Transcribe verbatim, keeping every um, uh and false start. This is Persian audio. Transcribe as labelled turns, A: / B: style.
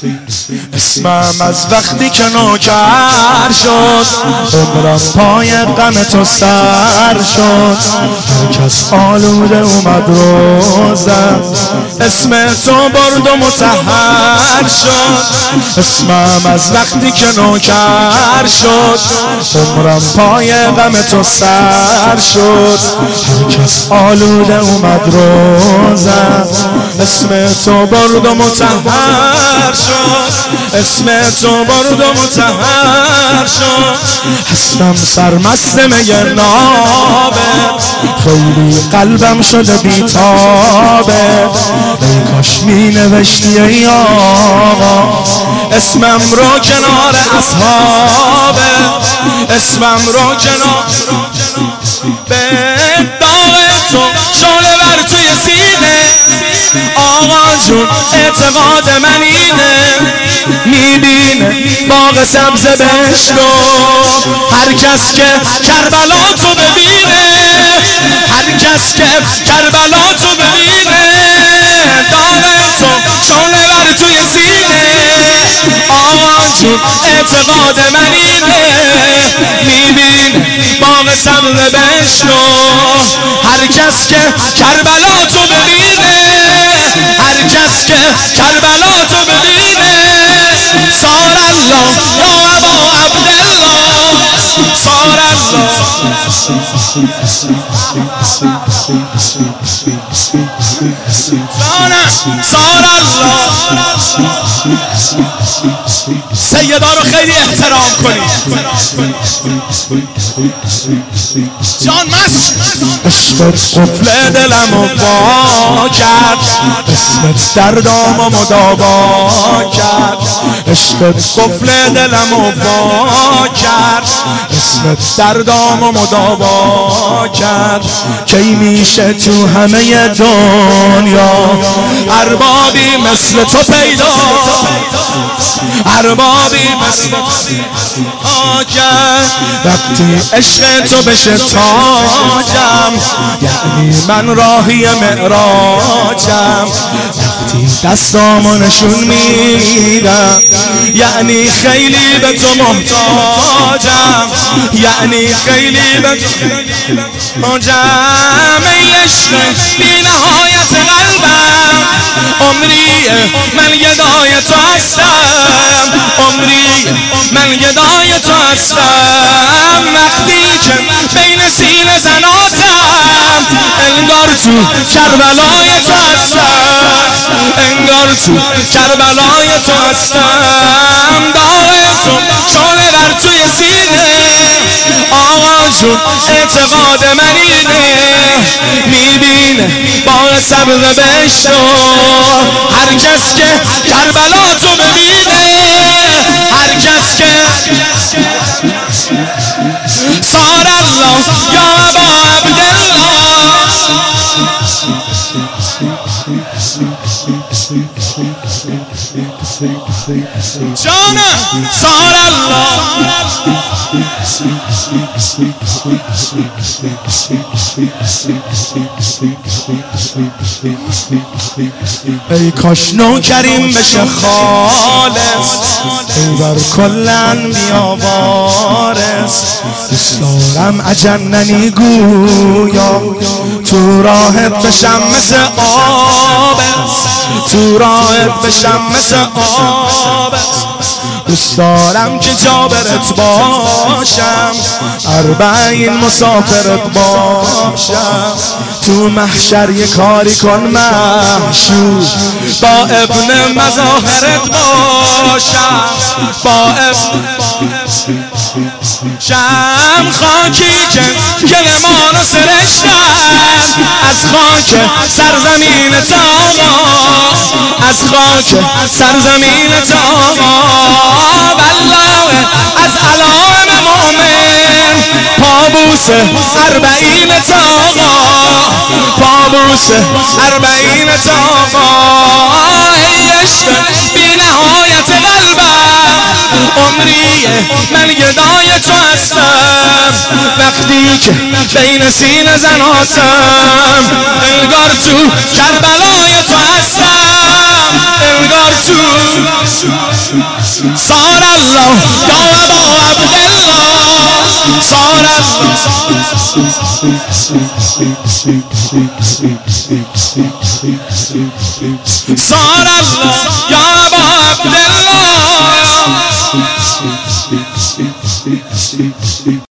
A: اسمم از وقتی که نوکر شد عمرم پای غم تو سر شد. هر کس آلوده اومد روزم اسم تو برد و مطهر شد. اسمم از وقتی که نوکر شد عمرم پای غم تو سر شد. هر کس آلوده اومد روزم اسم تو برد و مطهر شد. اسم تو برد و مطهر شد. هستم سرمست میه نابه خیلی قلبم شده بیتابه. ای کاش می نوشتی ای آقا اسمم رو کنار اصحابه. اسمم رو کنار به داغ تو شعله ور توی سینه. آقا جون اعتقاد من اینه میبینه باغ سبز بهشتو هر کس که کربلا تو ببینه. هر کس که کربلا تو ببینه داغ تو شعله ور توی سینه. آقا جون اعتقاد من اینه میبینه باغ سبز بهشتو هر کس که کربلا تو ببینه. هر کس که کربلا تو ببینه. صار الله یا ابا عبدالله صار الله. صار الله. سیدا رو خیلی احترام کنید. جان مست عشقت قفل دلمو وا کرد. اسمت دردامو مداوا کرد. عشقت قفل دلمو وا کرد. اسمت دردامو مداوا کرد. کی میشه تو همه دنیا اربابی مثل تو پیدا. اربابی مثل تو کرد. وقتی عشق تو بشه تاجم یعنی من راهی معراجم. وقتی دستامو نشون میدم یعنی خیلی به تو محتاجم. یعنی خیلی به تو محتاجم. ای عشق بی نهایت قلبم عمریه من گدای تو هستم. عمریه من گدای تو هستم. وقتی که بین سینه زناتم انگار تو کربلای تو هستم. انگار تو کربلای تو هستم. داغ تو شعله ور توی سینه. آقا جون اعتقاد من اینه میبینه باغ سبز بهشتو هر کس که کربلا تو ببینه. هر کس که صار الله یا ابا عبدالله. جانم صار الله. ای کاش نوکریم بشه خالص ای بر کلن بیا وارث. دوست دارم اجننی گویا تو راهت بشم مثل آبس. تو راهت بشم مثل آبس. دوست دارم که جابرت باشم اربعین مسافرت باشم. تو محشر یه کاری کن محشور با ابن مظاهرت باشم. با ابن شم خاکی که گلمانو سرشتن از خاک سرزمین تاما. از خاک سرزمین تاما. والله از علائم مؤمن پابوس اربعین تاما. پابوس اربعین تاما. ای عشق بی نهایت قلبم عمریه من گدای تو هستم. وقتی که بین سینه زناتم انگار تو کربلای تو هستم. انگار تو صار الله یا ابا عبدالله صار الله صار الله یا ابا عبدالله